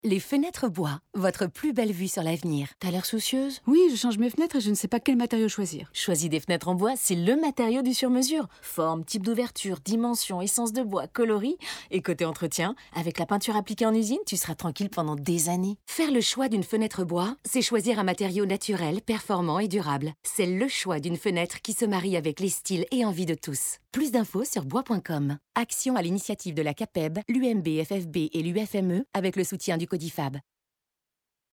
Les fenêtres bois, votre plus belle vue sur l'avenir. T'as l'air soucieuse? Oui, je change mes fenêtres et je ne sais pas quel matériau choisir. Choisis des fenêtres en bois, c'est le matériau du sur-mesure. Forme, type d'ouverture, dimension, essence de bois, coloris. Et côté entretien, avec la peinture appliquée en usine, tu seras tranquille pendant des années. Faire le choix d'une fenêtre bois, c'est choisir un matériau naturel, performant et durable. C'est le choix d'une fenêtre qui se marie avec les styles et envies de tous. Plus d'infos sur bois.com. Action à l'initiative de la CAPEB, l'UMB, FFB et l'UFME avec le soutien du Codifab.